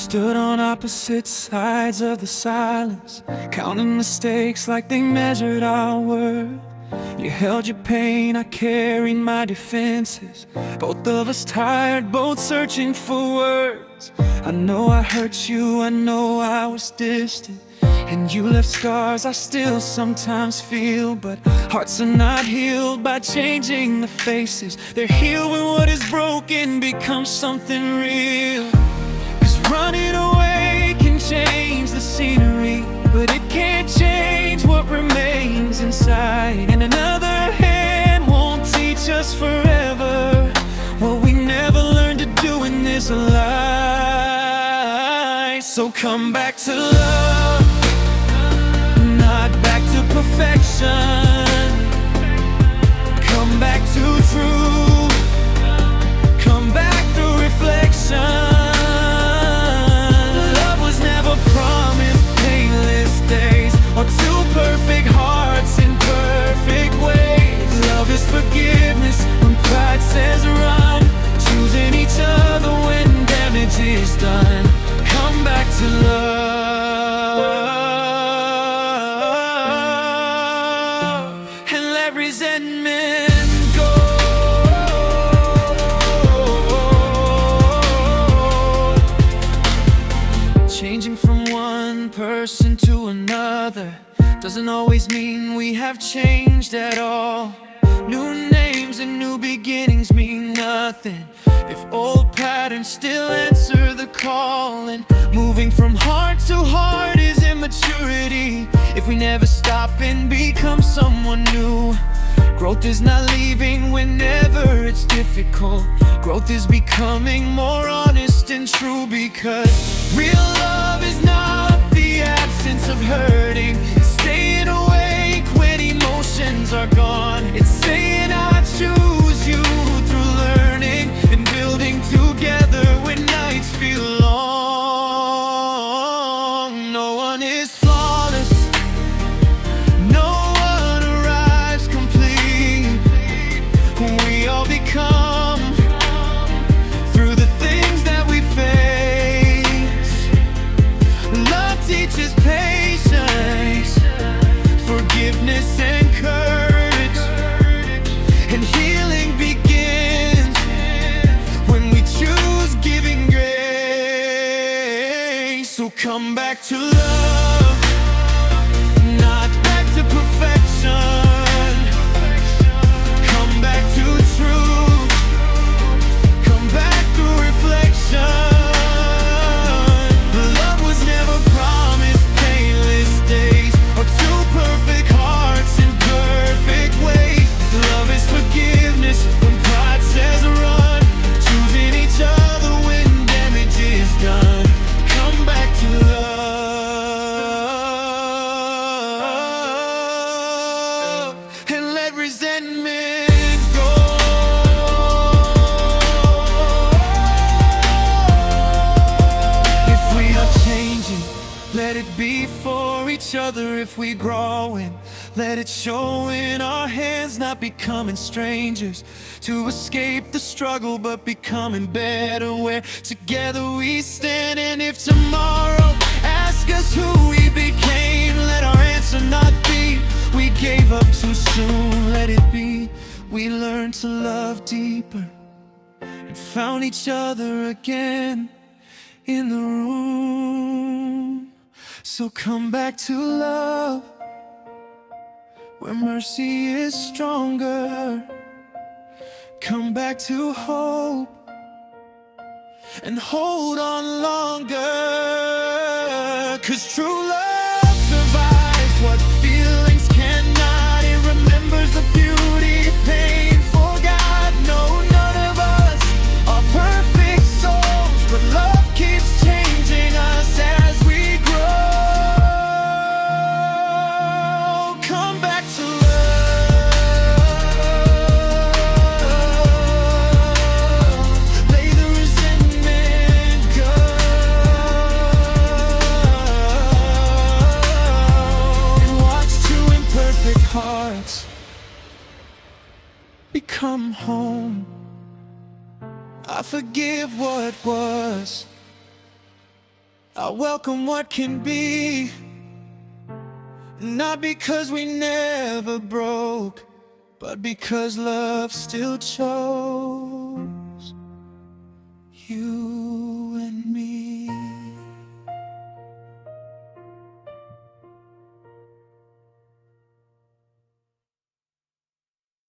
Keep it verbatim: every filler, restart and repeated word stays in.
stood on opposite sides of the silence, counting mistakes like they measured our worth. You held your pain, I carried my defenses. Both of us tired, both searching for words. I know I hurt you, I know I was distant, and you left scars I still sometimes feel. But hearts are not healed by changing the faces. They're healed when what is broken becomes something real. Cause running away can change the scenery, but it can't change what remains inside. And another hand won't teach us forever what we never learned to do in this life. So come back to love, not back to perfection. Come back to truth, come back through reflection. Love was never promised painless days or two perfect hearts in perfect ways. Love is forgiveness when pride says run, choosing each other when damage is done. Come back to love and let resentment go. Changing from one person to another doesn't always mean we have changed at all. New names and new beginnings mean nothing if old patterns still answer the call. And moving from heart to heart is immaturity if we never stop and become someone new. Growth is not leaving whenever it's difficult. Growth is becoming more honest and true, because real love is not the absence of hurting. It's staying awake when emotions are gone. It's saying I choose you through learning and building together when nights feel long. No one is flawless, no one arrives complete. We all become through the things that we face. Love teaches patience, forgiveness and courage, and healing begins when we choose giving grace. So come back to love, not back to perfection. Come back to truth, come back through reflection. Love was never promised painless days or two perfect hearts in perfect ways. Love is forgiveness when pride says run, choosing each other when damage is done. Come back to love and let resentment go. If we are changing, let it be for each other. If we growing, let it show in our hands, not becoming strangers to escape the struggle, but becoming better where together we stand. And if tomorrow asks us who we became, let our answer not be we gave up too soon. Let it be we learned to love deeper and found each other again in the room. So come back to love where mercy is stronger. Come back to hope and hold on longer. Cause true love survives what feelings cannot. It remembers the beauty, pain forgot. No, none of us are perfect souls, but love keeps changing us as we grow. Come back to love, lay the resentment go, and watch two imperfect hearts become home. I forgive what was, I welcome what can be. Not because we never broke, but because love still chose.